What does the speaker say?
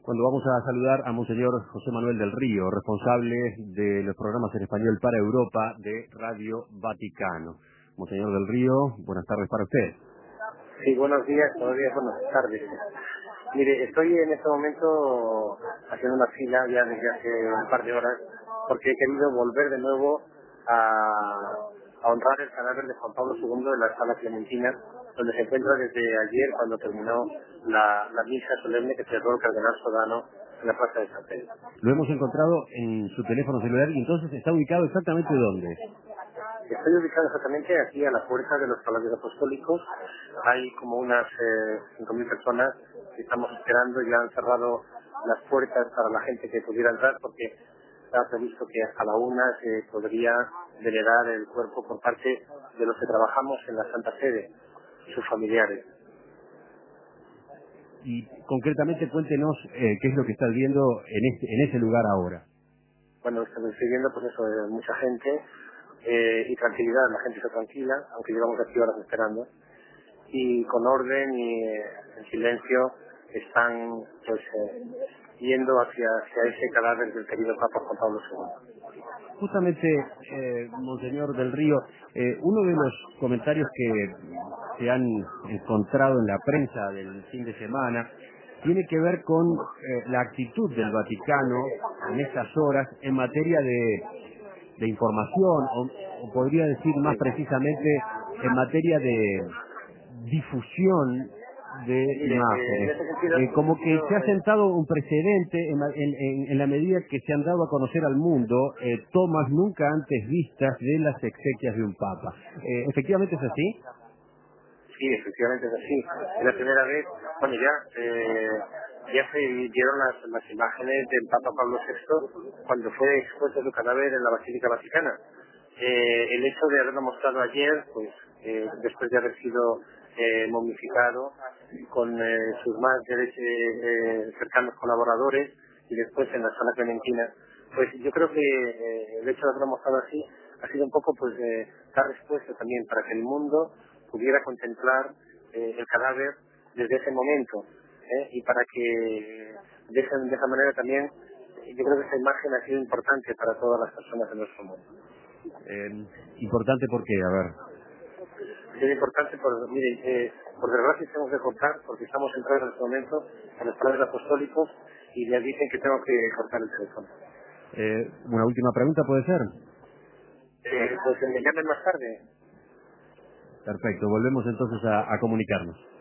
Cuando vamos a saludar a Monseñor José Manuel del Río, responsable de los programas en español para Europa de Radio Vaticano. Monseñor del Río, buenas tardes para usted. Sí, buenos días, buenas tardes. Mire, estoy en este momento haciendo una fila ya desde hace un par de horas porque he querido volver de nuevo a honrar el cadáver de Juan Pablo II en la Sala Clementina, donde se encuentra desde ayer cuando terminó la misa solemne que cerró el cardenal Sodano en la Plaza de San Pedro. Lo hemos encontrado en su teléfono celular y entonces está ubicado exactamente ¿dónde? Estoy ubicado exactamente aquí a la puerta de los Palacios Apostólicos. Hay como unas 5.000 personas que estamos esperando. Ya han cerrado las puertas para la gente que pudiera entrar porque está previsto que hasta la 1 se podría venerar el cuerpo por parte de los que trabajamos en la Santa Sede y sus familiares. Y concretamente cuéntenos qué es lo que está viendo en ese lugar ahora. Bueno, estoy viendo pues eso, mucha gente y tranquilidad. La gente está tranquila, aunque llevamos aquí horas esperando. Y con orden y en silencio están pues yendo hacia ese cadáver del querido Papa Juan Pablo II. Justamente, Monseñor del Río, uno de los comentarios que se han encontrado en la prensa del fin de semana tiene que ver con la actitud del Vaticano en estas horas en materia de información, o podría decir más Sí. precisamente en materia de difusión de Mire, en imágenes. ese sentido, Como que se ha sentado un precedente en la medida que se han dado a conocer al mundo tomas nunca antes vistas de las exequias de un papa. ¿Efectivamente es así? sí, efectivamente es así. Es la primera vez, bueno, ya se vieron las imágenes del Papa Pablo VI cuando fue expuesto su cadáver en la Basílica Vaticana. El hecho de haberlo mostrado ayer, pues después de haber sido momificado con sus más cercanos colaboradores y después en la Sala Clementina, pues yo creo que el hecho de haberlo mostrado así ha sido un poco pues dar respuesta también para que el mundo pudiera contemplar el cadáver desde ese momento y para que de esa manera también yo creo que esa imagen ha sido importante para todas las personas de nuestro mundo. Importante porque, a ver. Ha sido importante, por desgracia tenemos que cortar porque estamos entrando en este momento en los padres apostólicos y ya dicen que tengo que cortar el teléfono. Una última pregunta puede ser. Pues me llamen más tarde. Perfecto, volvemos entonces a comunicarnos.